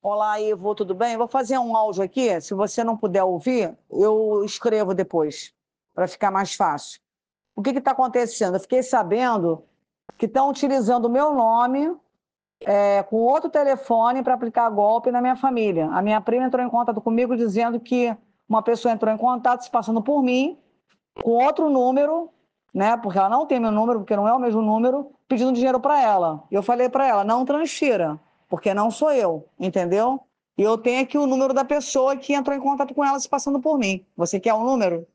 Olá, Ivo, tudo bem? Vou fazer um áudio aqui. Se você não puder ouvir, eu escrevo depois, para ficar mais fácil. O que está acontecendo? Eu fiquei sabendo que estão utilizando o meu nome com outro telefone para aplicar golpe na minha família. A minha prima entrou em contato comigo dizendo que uma pessoa entrou em contato se passando por mim, com outro número, né? Porque ela não tem meu número, porque não é o mesmo número, pedindo dinheiro para ela. Eu falei para ela, não transfira, porque não sou eu, entendeu? E eu tenho aqui o número da pessoa que entrou em contato com ela se passando por mim. Você quer o número?